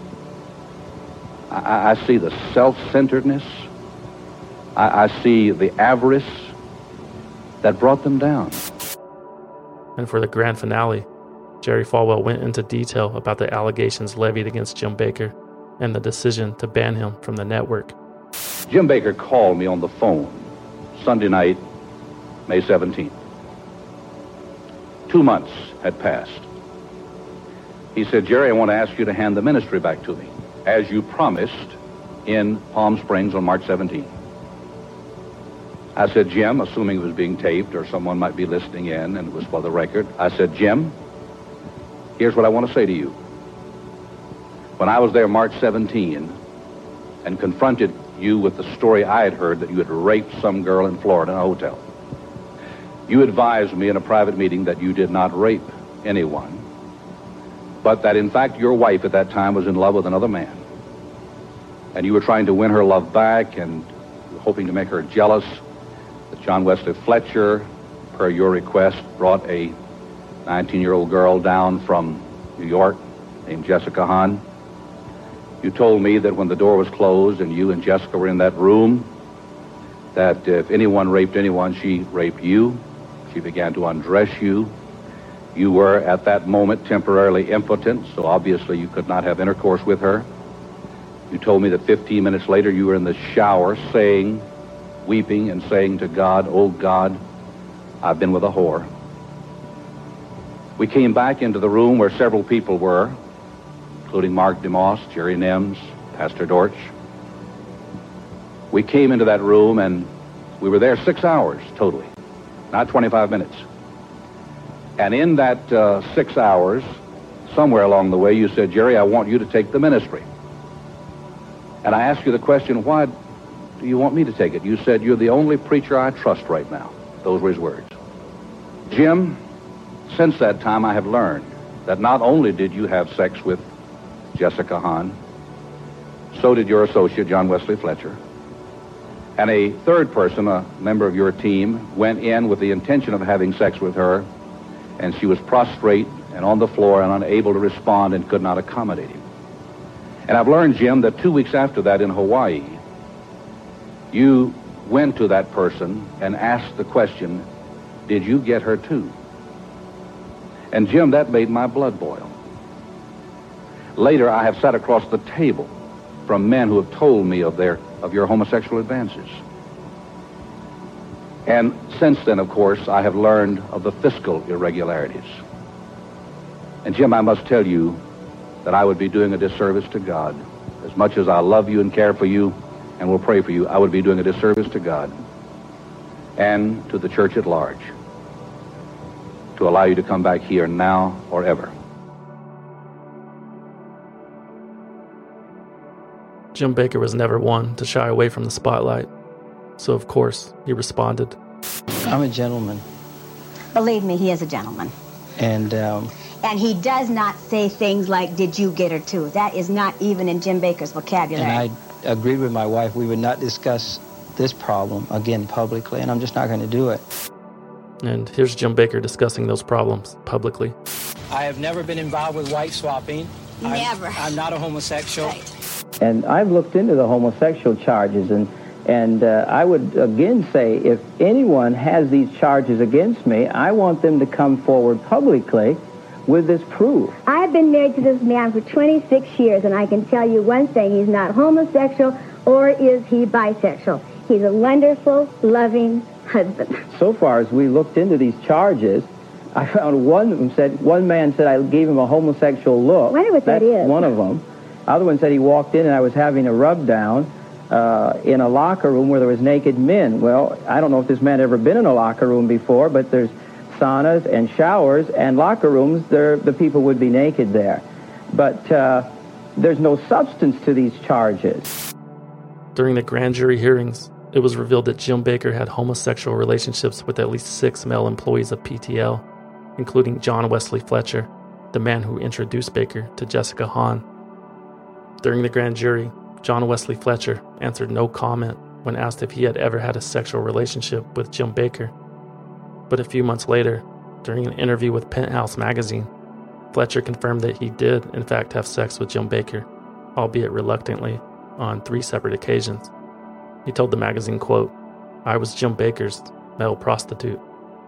I see the self-centeredness. I see the avarice that brought them down. And for the grand finale, Jerry Falwell went into detail about the allegations levied against Jim Bakker and the decision to ban him from the network. Jim Bakker called me on the phone Sunday night, May 17th. 2 months had passed. He said, Jerry, I want to ask you to hand the ministry back to me, as you promised in Palm Springs on March 17th. I said, Jim, assuming it was being taped or someone might be listening in and it was for the record, I said, Jim, here's what I want to say to you. When I was there March 17 and confronted you with the story I had heard that you had raped some girl in Florida in a hotel, you advised me in a private meeting that you did not rape anyone, but that in fact your wife at that time was in love with another man. And you were trying to win her love back and hoping to make her jealous. That John Wesley Fletcher, per your request, brought a 19-year-old girl down from New York named Jessica Hahn. You told me that when the door was closed and you and Jessica were in that room, that if anyone raped anyone, she raped you. She began to undress you. You were, at that moment, temporarily impotent, so obviously you could not have intercourse with her. You told me that 15 minutes later you were in the shower saying, weeping and saying to God, oh God, I've been with a whore. We came back into the room where several people were, including Mark DeMoss, Jerry Nims, Pastor Dortch. We came into that room and we were there 6 hours totally, not 25 minutes. And in that 6 hours, somewhere along the way, you said, Jerry, I want you to take the ministry. And I asked you the question, why do you want me to take it? You said, you're the only preacher I trust right now. Those were his words. Jim, since that time I have learned that not only did you have sex with Jessica Hahn, so did your associate, John Wesley Fletcher. And a third person, a member of your team, went in with the intention of having sex with her, and she was prostrate and on the floor and unable to respond and could not accommodate him. And I've learned, Jim, that 2 weeks after that in Hawaii, you went to that person and asked the question, did you get her too? And Jim, that made my blood boil. Later, I have sat across the table from men who have told me of your homosexual advances. And since then, of course, I have learned of the fiscal irregularities. And Jim, I must tell you that I would be doing a disservice to God. As much as I love you and care for you and will pray for you, I would be doing a disservice to God and to the church at large to allow you to come back here now or ever. Jim Bakker was never one to shy away from the spotlight, so of course he responded. I'm a gentleman. Believe me, he is a gentleman. And he does not say things like, did you get her too? That is not even in Jim Bakker's vocabulary. And I agreed with my wife we would not discuss this problem again publicly, and I'm just not going to do it. And here's Jim Bakker discussing those problems publicly. I have never been involved with wife swapping. Never. I'm not a homosexual. Right. And I've looked into the homosexual charges, and I would again say, if anyone has these charges against me, I want them to come forward publicly with this proof. I've been married to this man for 26 years, and I can tell you one thing, he's not homosexual, or is he bisexual. He's a wonderful, loving husband. So far as we looked into these charges, I found one man said I gave him a homosexual look. I wonder what that is. One of them. Other one said he walked in and I was having a rub down in a locker room where there was naked men. Well, I don't know if this man had ever been in a locker room before, but there's saunas and showers and locker rooms. The people would be naked there. But there's no substance to these charges. During the grand jury hearings, it was revealed that Jim Bakker had homosexual relationships with at least 6 male employees of PTL, including John Wesley Fletcher, the man who introduced Bakker to Jessica Hahn. During the grand jury, John Wesley Fletcher answered no comment when asked if he had ever had a sexual relationship with Jim Bakker. But a few months later, during an interview with Penthouse magazine, Fletcher confirmed that he did, in fact, have sex with Jim Bakker, albeit reluctantly, on 3 separate occasions. He told the magazine, quote, "I was Jim Bakker's male prostitute."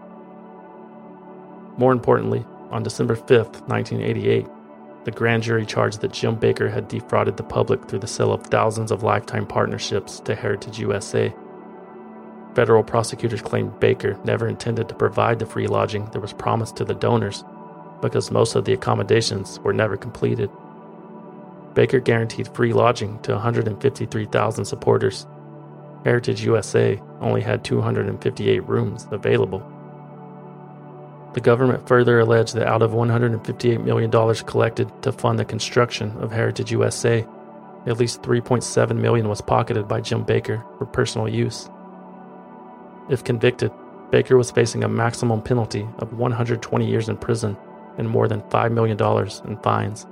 More importantly, on December 5th, 1988, the grand jury charged that Jim Bakker had defrauded the public through the sale of thousands of lifetime partnerships to Heritage USA. Federal prosecutors claimed Bakker never intended to provide the free lodging that was promised to the donors because most of the accommodations were never completed. Bakker guaranteed free lodging to 153,000 supporters. Heritage USA only had 258 rooms available. The government further alleged that out of $158 million collected to fund the construction of Heritage USA, at least $3.7 million was pocketed by Jim Bakker for personal use. If convicted, Bakker was facing a maximum penalty of 120 years in prison and more than $5 million in fines.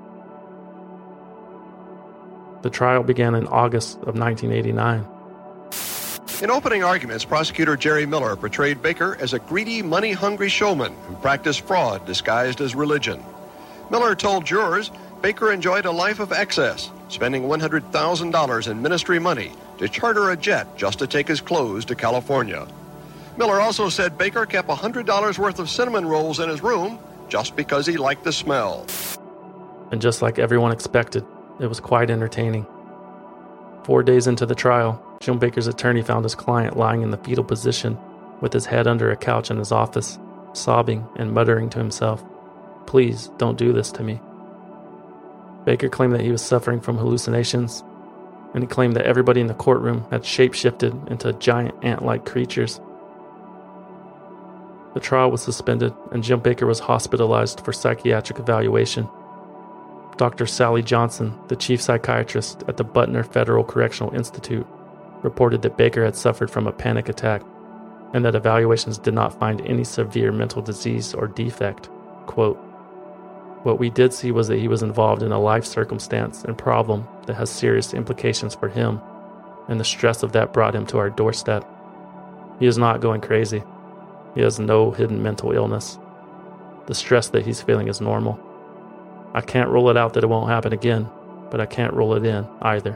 The trial began in August of 1989. In opening arguments, prosecutor Jerry Miller portrayed Bakker as a greedy, money-hungry showman who practiced fraud disguised as religion. Miller told jurors Bakker enjoyed a life of excess, spending $100,000 in ministry money to charter a jet just to take his clothes to California. Miller also said Bakker kept $100 worth of cinnamon rolls in his room just because he liked the smell. And just like everyone expected, it was quite entertaining. 4 days into the trial, Jim Bakker's attorney found his client lying in the fetal position with his head under a couch in his office, sobbing and muttering to himself, "Please don't do this to me." Bakker claimed that he was suffering from hallucinations, and he claimed that everybody in the courtroom had shape-shifted into giant ant-like creatures. The trial was suspended, and Jim Bakker was hospitalized for psychiatric evaluation. Dr. Sally Johnson, the chief psychiatrist at the Butner Federal Correctional Institute, reported that Bakker had suffered from a panic attack and that evaluations did not find any severe mental disease or defect. Quote, "What we did see was that he was involved in a life circumstance and problem that has serious implications for him, and the stress of that brought him to our doorstep. He is not going crazy. He has no hidden mental illness. The stress that he's feeling is normal. I can't rule it out that it won't happen again, but I can't rule it in either."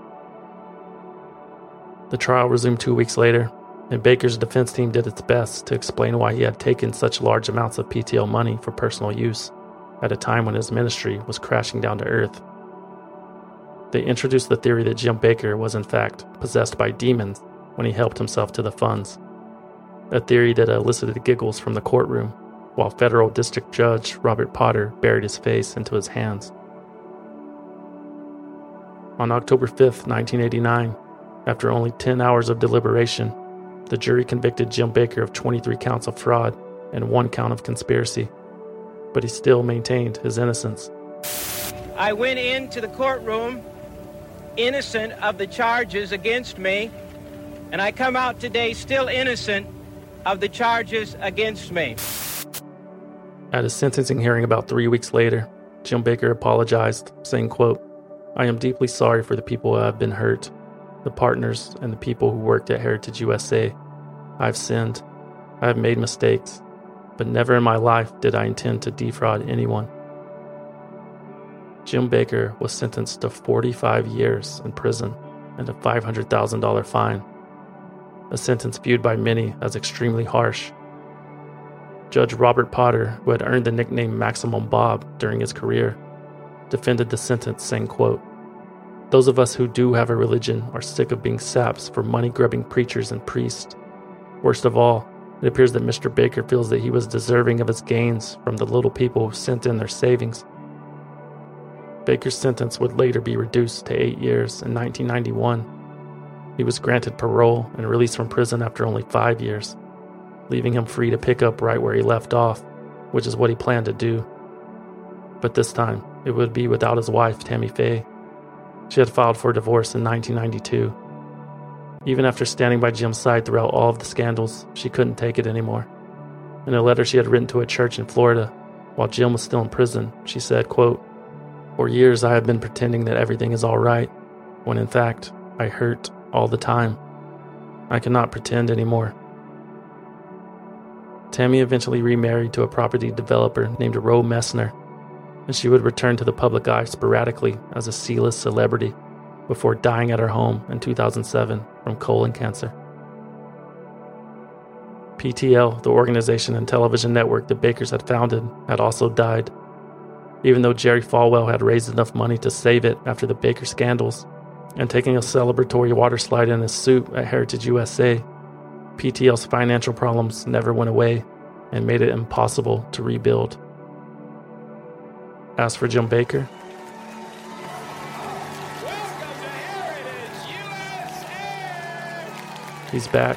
The trial resumed 2 weeks later, and Bakker's defense team did its best to explain why he had taken such large amounts of PTO money for personal use at a time when his ministry was crashing down to earth. They introduced the theory that Jim Bakker was in fact possessed by demons when he helped himself to the funds, a theory that elicited giggles from the courtroom, while federal district judge Robert Potter buried his face into his hands. On October 5th, 1989, after only 10 hours of deliberation, the jury convicted Jim Bakker of 23 counts of fraud and 1 count of conspiracy, but he still maintained his innocence. I went into the courtroom innocent of the charges against me, and I come out today still innocent of the charges against me. At his sentencing hearing about 3 weeks later, Jim Bakker apologized, saying, quote, "I am deeply sorry for the people who have been hurt, the partners and the people who worked at Heritage USA. I've sinned. I have made mistakes, but never in my life did I intend to defraud anyone." Jim Bakker was sentenced to 45 years in prison and a $500,000 fine, a sentence viewed by many as extremely harsh. Judge Robert Potter, who had earned the nickname Maximum Bob during his career, defended the sentence, saying, quote, "Those of us who do have a religion are sick of being saps for money-grubbing preachers and priests. Worst of all, it appears that Mr. Bakker feels that he was deserving of his gains from the little people who sent in their savings." Bakker's sentence would later be reduced to 8 years in 1991. He was granted parole and released from prison after only 5 years, leaving him free to pick up right where he left off, which is what he planned to do. But this time, it would be without his wife, Tammy Faye. She had filed for divorce in 1992. Even after standing by Jim's side throughout all of the scandals, she couldn't take it anymore. In a letter she had written to a church in Florida, while Jim was still in prison, she said, quote, "For years I have been pretending that everything is all right, when in fact, I hurt all the time. I cannot pretend anymore. Tammy eventually remarried to a property developer named Roe Messner, and she would return to the public eye sporadically as a C-list celebrity before dying at her home in 2007 from colon cancer. PTL, the organization and television network the Bakkers had founded, had also died. Even though Jerry Falwell had raised enough money to save it after the Bakker scandals, and taking a celebratory water slide in his suit at Heritage USA, PTL's financial problems never went away and made it impossible to rebuild. As for Jim Bakker, he's back.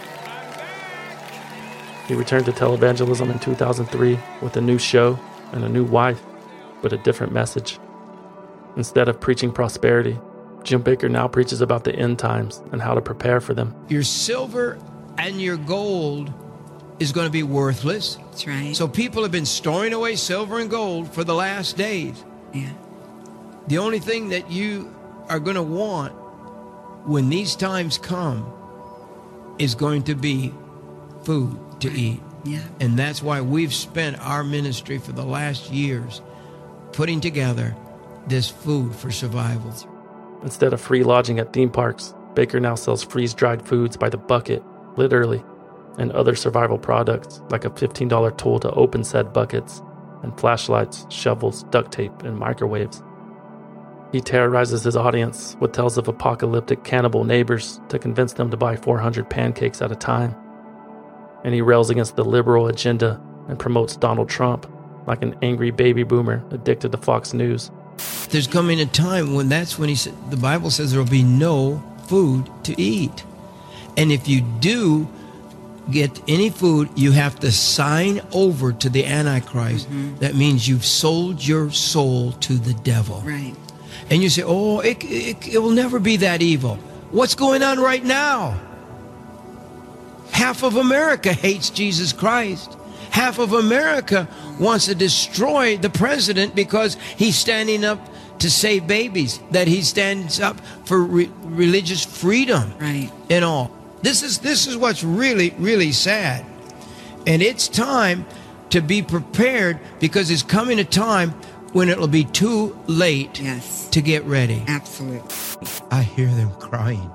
He returned to televangelism in 2003 with a new show and a new wife, but a different message. Instead of preaching prosperity, Jim Bakker now preaches about the end times and how to prepare for them. Your silver and your gold is going to be worthless. That's right. So people have been storing away silver and gold for the last days. Yeah. The only thing that you are going to want when these times come is going to be food to eat. Yeah. And that's why we've spent our ministry for the last years putting together this food for survival. Instead of free lodging at theme parks, Bakker now sells freeze-dried foods by the bucket, literally, and other survival products like a $15 tool to open said buckets, and flashlights, shovels, duct tape, and microwaves. He terrorizes his audience with tales of apocalyptic cannibal neighbors to convince them to buy 400 pancakes at a time. And he rails against the liberal agenda and promotes Donald Trump like an angry baby boomer addicted to Fox News. There's coming a time when he said, the Bible says there will be no food to eat. And if you do get any food, you have to sign over to the Antichrist. Mm-hmm. That means you've sold your soul to the devil. Right. And you say, oh, it will never be that evil. What's going on right now? Half of America hates Jesus Christ. Half of America wants to destroy the president because he's standing up to save babies, that he stands up for religious freedom, right, and all. This is what's really, really sad. And it's time to be prepared, because it's coming a time when it'll be too late to get ready. Absolutely. I hear them crying.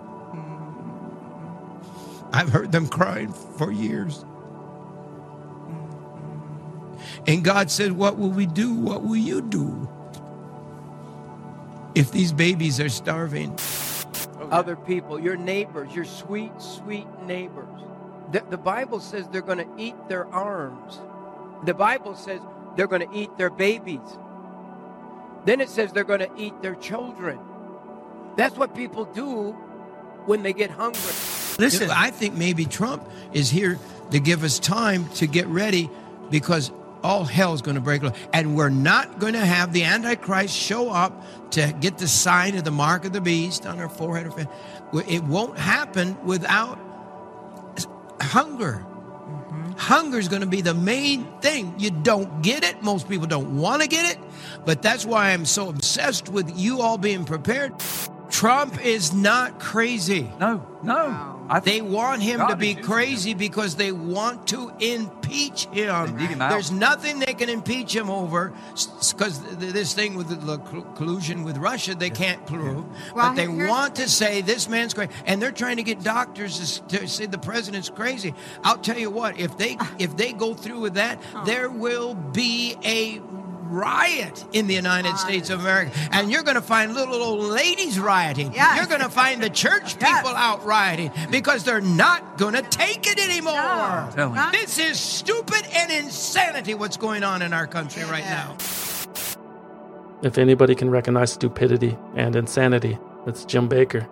I've heard them crying for years. And God said, what will we do? What will you do if these babies are starving? Other people, your neighbors, your sweet, sweet neighbors. The Bible says they're going to eat their arms. The Bible says they're going to eat their babies. Then it says they're going to eat their children. That's what people do when they get hungry. Listen, I think maybe Trump is here to give us time to get ready, because all hell's going to break loose. And we're not going to have the Antichrist show up to get the sign of the mark of the beast on our forehead or face. It won't happen without hunger. Mm-hmm. Hunger is going to be the main thing. You don't get it. Most people don't want to get it. But that's why I'm so obsessed with you all being prepared. Trump is not crazy. No. They want him to be crazy because they want to impeach him. There's nothing they can impeach him over, because this thing with the collusion with Russia, they can't prove. But they want to say this man's crazy. And they're trying to get doctors to say the president's crazy. I'll tell you what, if they go through with that, there will be a riot in the United States of America. And you're going to find little old ladies rioting. Yes. You're going to find the church people out rioting, because they're not going to take it anymore. No. This is stupid and insanity what's going on in our country right now. If anybody can recognize stupidity and insanity, it's Jim Bakker.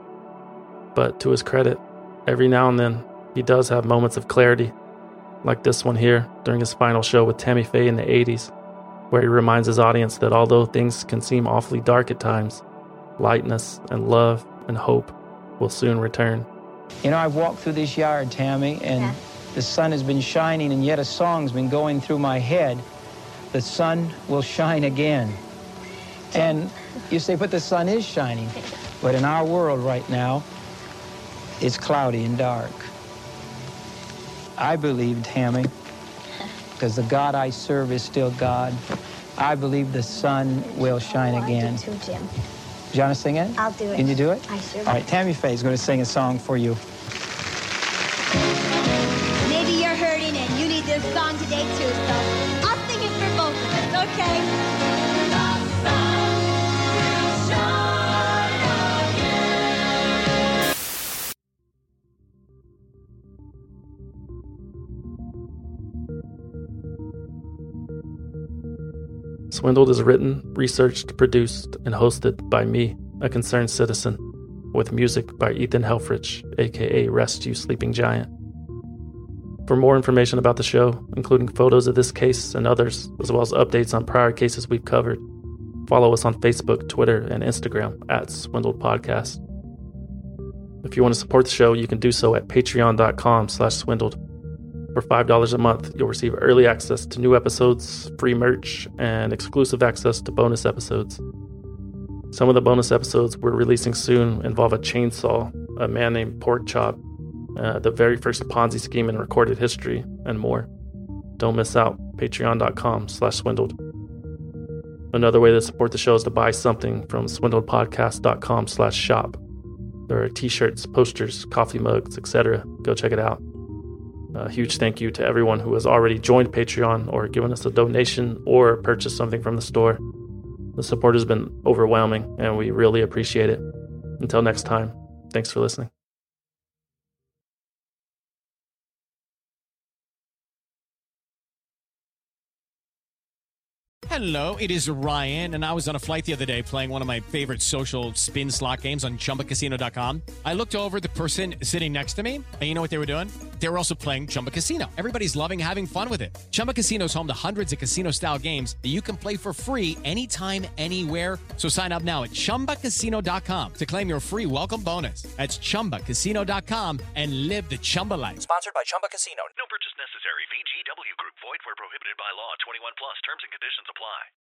But to his credit, every now and then, he does have moments of clarity, like this one here during his final show with Tammy Faye in the 80s, where he reminds his audience that although things can seem awfully dark at times, lightness and love and hope will soon return. You know, I've walked through this yard, Tammy, and the sun has been shining, and yet a song's been going through my head. The sun will shine again. And you say, but the sun is shining. But in our world right now, it's cloudy and dark. I believe, Tammy, because the God I serve is still God. I believe the sun will shine again. I do too, Jim. Do you want to sing it? I'll do it. Can you do it? I sure will. All right, Tammy Faye is going to sing a song for you. Maybe you're hurting and you need this song today too, so I'll sing it for both of us, okay? Swindled is written, researched, produced, and hosted by me, a concerned citizen, with music by Ethan Helfrich, aka Rest You Sleeping Giant. For more information about the show, including photos of this case and others, as well as updates on prior cases we've covered, follow us on Facebook, Twitter, and Instagram at Swindled Podcast. If you want to support the show, you can do so at patreon.com/swindled. For $5 a month, you'll receive early access to new episodes, free merch, and exclusive access to bonus episodes. Some of the bonus episodes we're releasing soon involve a chainsaw, a man named Pork Chop, the very first Ponzi scheme in recorded history, and more. Don't miss out. Patreon.com/swindled. Another way to support the show is to buy something from swindledpodcast.com/shop. There are t-shirts, posters, coffee mugs, etc. Go check it out. A huge thank you to everyone who has already joined Patreon or given us a donation or purchased something from the store. The support has been overwhelming, and we really appreciate it. Until next time, thanks for listening. Hello, it is Ryan, and I was on a flight the other day playing one of my favorite social spin slot games on ChumbaCasino.com. I looked over at the person sitting next to me, and you know what they were doing? They were also playing Chumba Casino. Everybody's loving having fun with it. Chumba Casino is home to hundreds of casino-style games that you can play for free anytime, anywhere. So sign up now at ChumbaCasino.com to claim your free welcome bonus. That's ChumbaCasino.com and live the Chumba life. Sponsored by Chumba Casino. No purchase necessary. VGW Group. Void where prohibited by law. 21 plus. Terms and conditions apply.